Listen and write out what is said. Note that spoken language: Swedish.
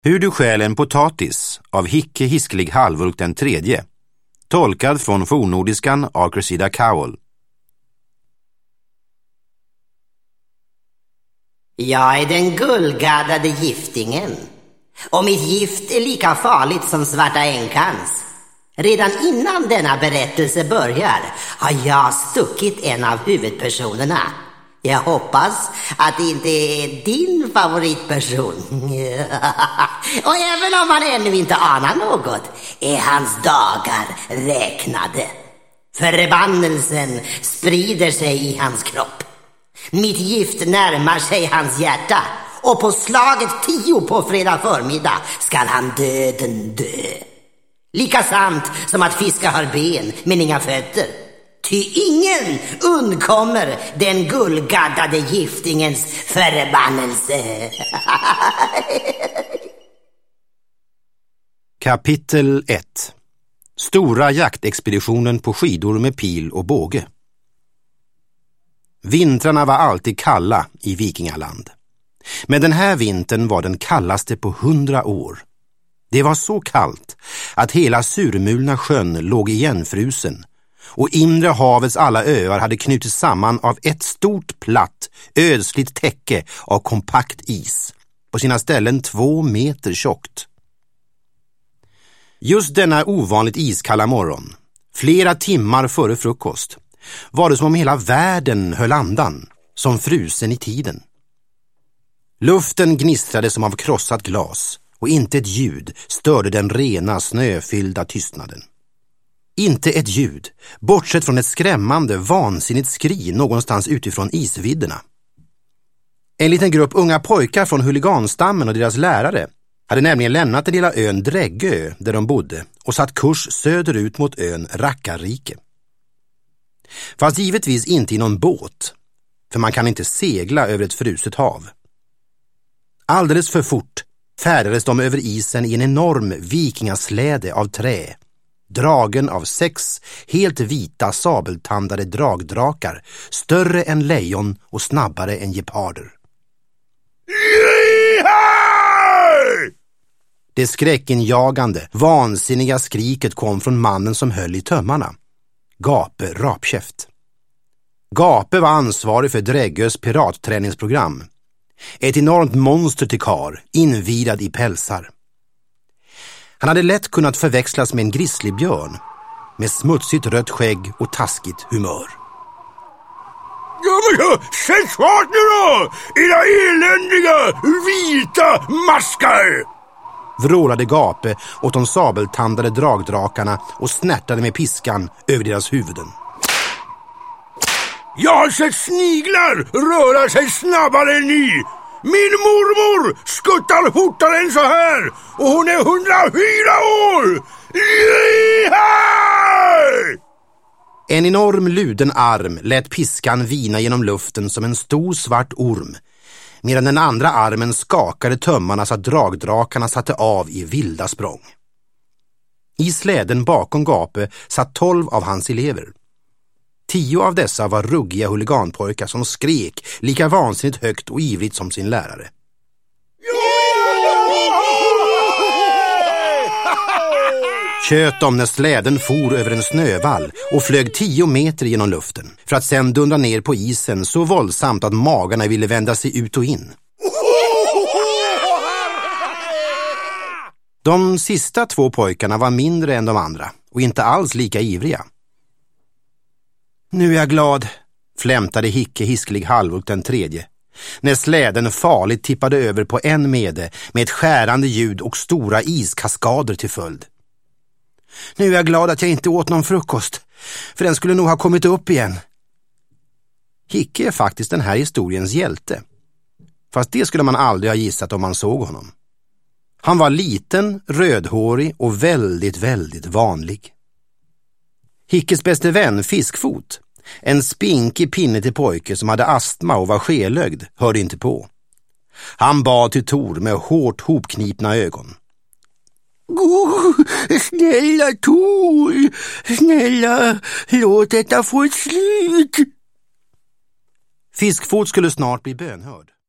Hur du stjäl en potatis av Hicke Hiskelig Halvulk den tredje. Tolkad från fornnordiskan av Cressida Cowell. Jag är den guldgaddade giftingen. Och mitt gift är lika farligt som Svarta änkans. Redan innan denna berättelse börjar har jag stuckit en av huvudpersonerna. Jag hoppas att det inte är din favoritperson. Och även om han ännu inte anar något är hans dagar räknade. Förbannelsen sprider sig i hans kropp. Mitt gift närmar sig hans hjärta. Och på slaget 10 på fredag förmiddag skall han döden dö. Lika sant som att fiska har ben men inga fötter. Ty ingen undkommer den guldgaddade giftingens förbannelse. Kapitel 1. Stora jaktexpeditionen på skidor med pil och båge. Vintrarna var alltid kalla i Vikingaland. Men den här vintern var den kallaste på 100 år. Det var så kallt att hela Surmulna sjön låg igenfrusen och inre havets alla öar hade knutits samman av ett stort platt, ödsligt täcke av kompakt is, på sina ställen 2 meter tjockt. Just denna ovanligt iskalla morgon, flera timmar före frukost, var det som om hela världen höll andan, som frusen i tiden. Luften gnistrade som av krossat glas och inte ett ljud störde den rena, snöfyllda tystnaden. Inte ett ljud, bortsett från ett skrämmande, vansinnigt skri någonstans utifrån isvidderna. En liten grupp unga pojkar från huliganstammen och deras lärare hade nämligen lämnat den lilla ön Dräggö där de bodde och satt kurs söderut mot ön Rackarrike. Fast givetvis inte i någon båt, för man kan inte segla över ett fruset hav. Alldeles för fort färdades de över isen i en enorm vikingasläde av trä, dragen av 6 helt vita sabeltandade dragdrakar, större än lejon och snabbare än geparder. Det skräckinjagande, vansinniga skriket kom från mannen som höll i tömmarna, Gape Rapkäft. Gape var ansvarig för Dräggös piratträningsprogram. Ett enormt monster till kar, invirad i pälsar. Han hade lätt kunnat förväxlas med en grizzlybjörn, med smutsigt rött skägg och taskigt humör. Ja men sätt fart nu då, era eländiga, vita maskar! Vrålade Gape åt de sabeltandade dragdrakarna och snärtade med piskan över deras huvuden. Jag har sett sniglar röra sig snabbare än ni. Min mormor skuttar fortare än så här och hon är 104 år. En enorm luden arm lät piskan vina genom luften som en stor svart orm, medan den andra armen skakade tömmarna så att dragdrakarna satte av i vilda språng. I släden bakom Gape satt 12 av hans elever. 10 av dessa var ruggiga huliganpojkar som skrek lika vansinnigt högt och ivrigt som sin lärare. Tjöt de när släden for över en snövall och flög 10 meter genom luften för att sedan dundra ner på isen så våldsamt att magarna ville vända sig ut och in. De sista 2 pojkarna var mindre än de andra och inte alls lika ivriga. Nu är jag glad, flämtade Hicke Hiskelig Halvulk den tredje, när släden farligt tippade över på en mede med ett skärande ljud och stora iskaskader till följd. Nu är jag glad att jag inte åt någon frukost, för den skulle nog ha kommit upp igen. Hicke är faktiskt den här historiens hjälte, fast det skulle man aldrig ha gissat om man såg honom. Han var liten, rödhårig och väldigt, väldigt vanlig. Hickes bäste vän, Fiskfot, en spinkig pinne till pojke som hade astma och var skelögd, hörde inte på. Han bad till Tor med hårt hopknipna ögon. Snälla Tor, snälla, låt detta få ett slut. Fiskfot skulle snart bli bönhörd.